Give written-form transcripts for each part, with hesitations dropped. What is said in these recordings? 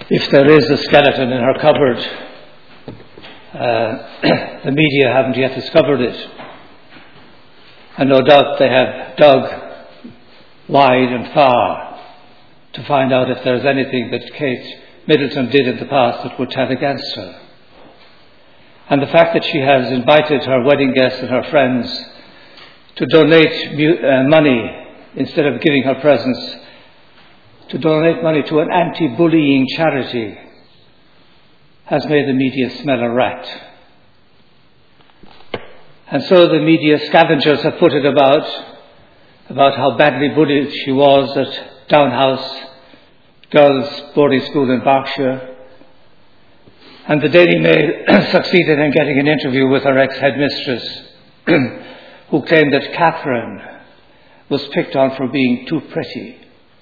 If there is a skeleton in her cupboard, the media haven't yet discovered it. And no doubt they have dug wide and far to find out if there's anything that Kate Middleton did in the past that would tell against her. And the fact that she has invited her wedding guests and her friends to donate money instead of giving her presents, to donate money to an anti-bullying charity, has made the media smell a rat. And so the media scavengers have put it about how badly bullied she was at Downhouse Girls' Boarding School in Berkshire. And the Daily Mail succeeded in getting an interview with her ex-headmistress, who claimed that Catherine was picked on for being too pretty,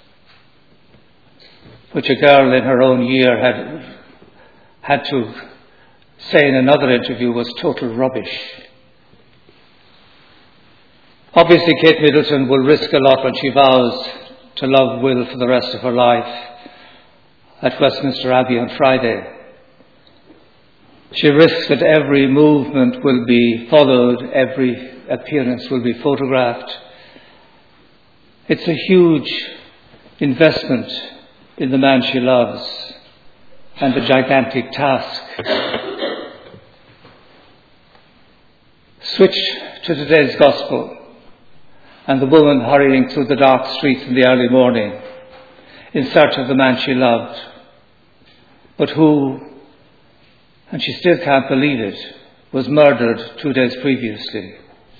which a girl in her own year had to say in another interview was total rubbish. Obviously, Kate Middleton will risk a lot when she vows to love Will for the rest of her life at Westminster Abbey on Friday. She risks that every movement will be followed, every appearance will be photographed. It's a huge investment in the man she loves and a gigantic task. Switch to today's gospel and the woman hurrying through the dark streets in the early morning in search of the man she loved, but who, and she still can't believe it, was murdered 2 days previously.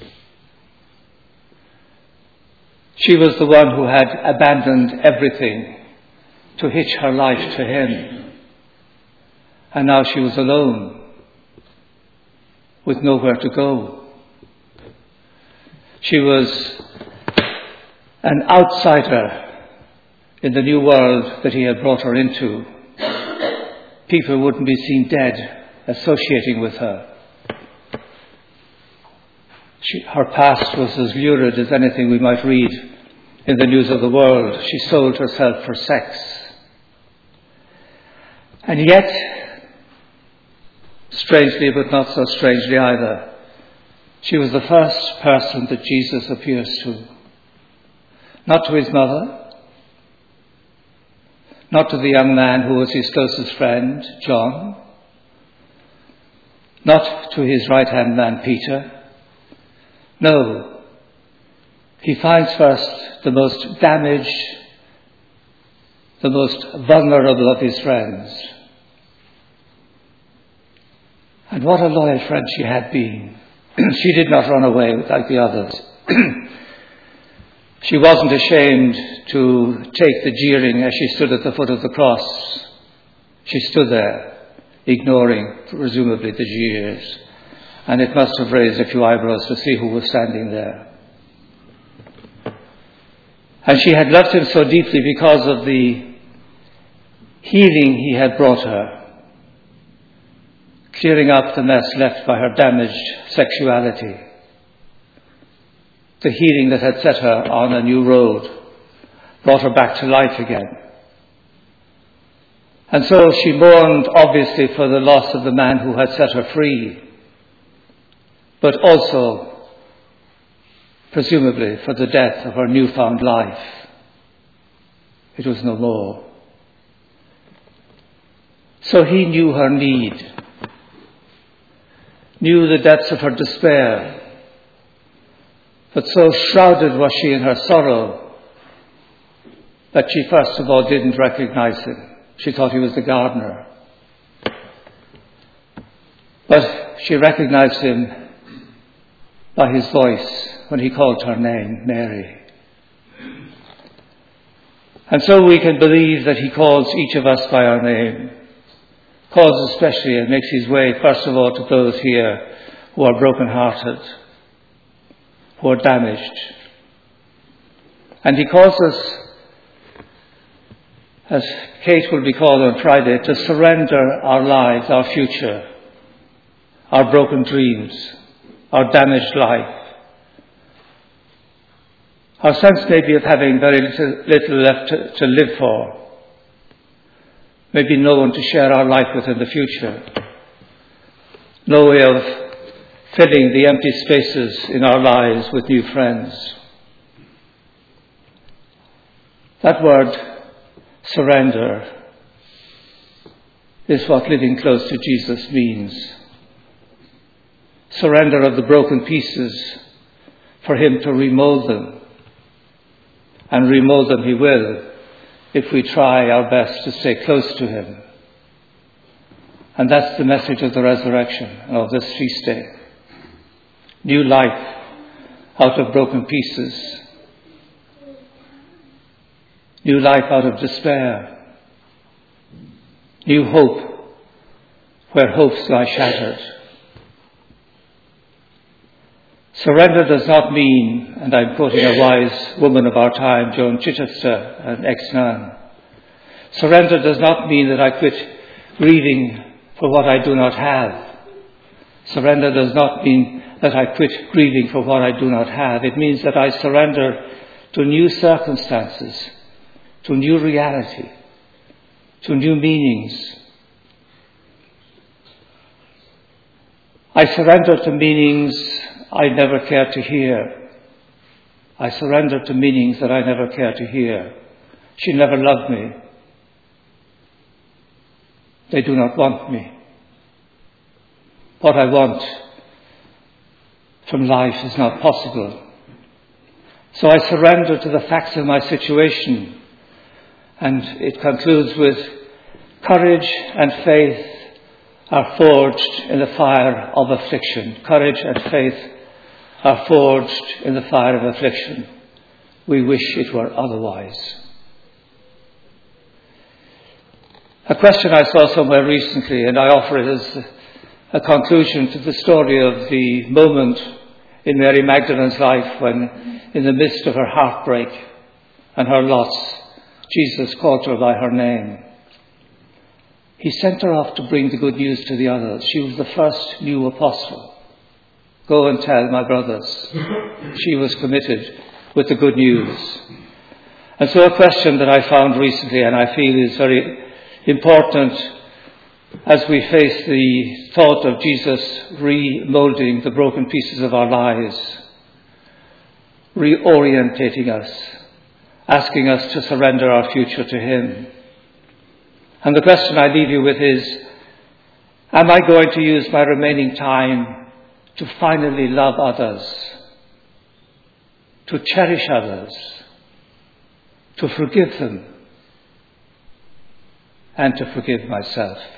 She was the one who had abandoned everything to hitch her life to him. And now she was alone, with nowhere to go. She was an outsider in the new world that he had brought her into. People wouldn't be seen dead associating with her. Her past was as lurid as anything we might read in the news of the world. She sold herself for sex. And yet, strangely but not so strangely either, she was the first person that Jesus appears to. Not to his mother, not to the young man who was his closest friend, John, not to his right-hand man, Peter. No, he finds first the most damaged, the most vulnerable of his friends. And what a loyal friend she had been. She did not run away like the others. She wasn't ashamed to take the jeering as she stood at the foot of the cross. She stood there, ignoring, presumably, the jeers. And it must have raised a few eyebrows to see who was standing there. And she had loved him so deeply because of the healing he had brought her, clearing up the mess left by her damaged sexuality, the healing that had set her on a new road, brought her back to life again. And so she mourned, obviously, for the loss of the man who had set her free, but also, presumably, for the death of her newfound life. It was no more. So he knew her need, knew the depths of her despair, but so shrouded was she in her sorrow that she first of all didn't recognize him. She thought he was the gardener. But she recognized him by his voice when he called her name, Mary. And so we can believe that he calls each of us by our name, calls especially and makes his way first of all to those here who are broken-hearted, who are damaged. And he calls us, as Kate will be called on Friday, to surrender our lives, our future, our broken dreams, our damaged life. Our sense maybe of having very little left to live for. maybe no one to share our life with in the future, no way of filling the empty spaces in our lives with new friends. That word, surrender, is what living close to Jesus means. Surrender of the broken pieces for him to remold them. And remold them he will if we try our best to stay close to him. And that's the message of the resurrection of this feast day. New life out of broken pieces. New life out of despair. New hope where hopes lie shattered. Surrender does not mean, and I'm quoting a wise woman of our time, Joan Chichester, an ex-nun. Surrender does not mean that I quit grieving for what I do not have. Surrender does not mean that I quit grieving for what I do not have. It means that I surrender to new circumstances, to new reality, to new meanings. I surrender to meanings I never cared to hear. I surrender to meanings that I never cared to hear. She never loved me. They do not want me. What I want from life is not possible. So I surrender to the facts of my situation. And it concludes with, courage and faith are forged in the fire of affliction. Courage and faith are forged in the fire of affliction. We wish it were otherwise. A question I saw somewhere recently, and I offer it as a conclusion to the story of the moment in Mary Magdalene's life when, in the midst of her heartbreak and her loss, Jesus called her by her name. He sent her off to bring the good news to the others. She was the first new apostle. Go and tell my brothers. She was committed with the good news. And so a question that I found recently, and I feel is very important as we face the thought of Jesus remolding the broken pieces of our lives, reorientating us, asking us to surrender our future to him. And the question I leave you with is, am I going to use my remaining time to finally love others, to cherish others, to forgive them, and to forgive myself?